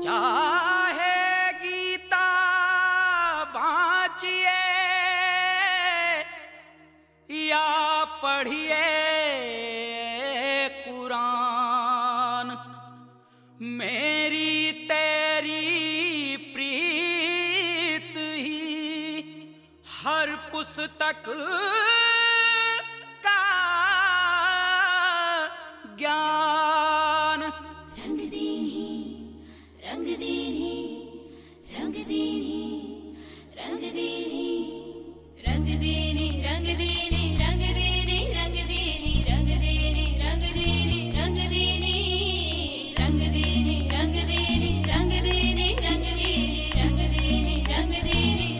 चाहे गीता बाँचिए या पढ़िए कुरान, मेरी तेरी प्रीत ही हर पुस्तक का ज्ञान। रंग दीनी रंग दीनी रंग दीनी रंग दीनी रंग दीनी रंग दीनी रंग दीनी रंग दीनी रंग दीनी रंग दीनी रंग दीनी रंग दीनी रंग दीनी रंग दीनी रंग दीनी रंग दीनी रंग दीनी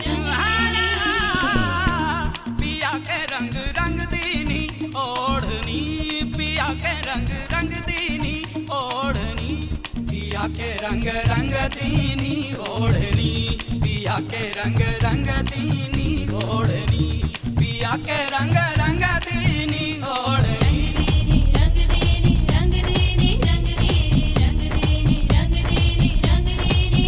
पिया के रंग रंग दीनी ओढ़नी, पिया के रंग रंग दीनी ओढ़नी, पिया के रंग रंग दीनी ओढ़नी, पिया के रंग रंग दीनी ओढ़नी, पिया के रंग रंग दीनी ओढ़नी। रंग दीनी रंग दीनी रंग दीनी रंग दीनी रंग दीनी रंग दीनी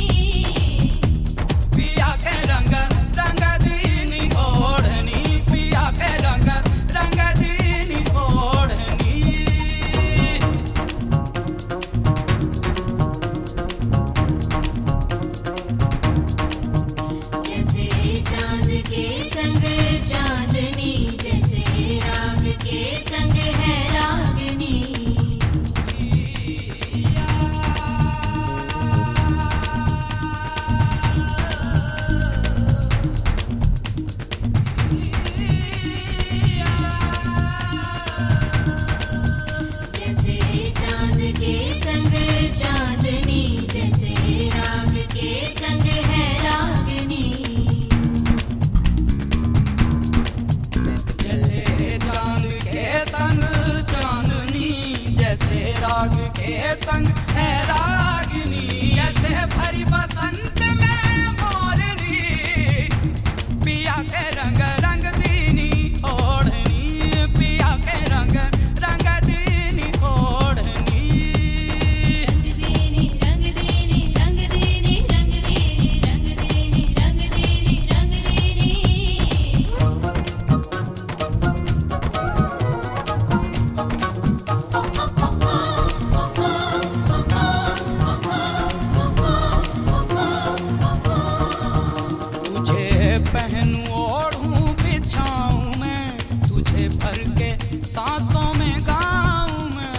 पिया के रंग रंग दीनी ओढ़नी, पिया के रंग रंग दीनी ओढ़नी। जैसे चांद के संग चांदनी, जैसे राग के संग है रागनी। जैसे चांद के संग चांदनी, जैसे राग के संग है रागनी। जैसे चांद के संग चांदनी, जैसे राग के संग है रागिनी, जैसे भरी बसंत में मोरनी, पिया के रंग रंग दीनी ओढ़नी, पिया के रंग रंग दीनी ओढ़नी। रंग दीनी रंग दीनी रंग दीनी रंग दीनी रंग दीनी रंग दीनी तुझे पहनूं ओढ़ूं बिछाऊं मैं, तुझे भर के सांसों में गाऊं मैं।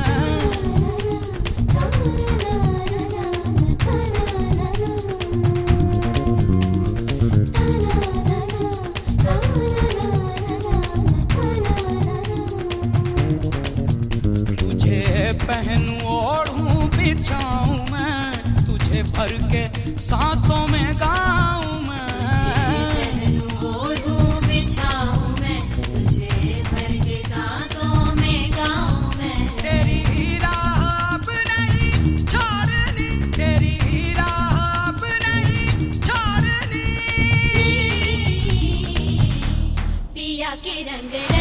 तुझे पहनूं ओढ़ूं बिछाऊं मैं, तुझे भर के सांसों में गाऊं मैं। पहनूं ओढ़ूं बिछाऊं मैं, तुझे भर के सांसों में गाऊं मैं। तेरी राह अब नहीं छोड़नी, तेरी राह अब नहीं छोड़नी। पिया के रंग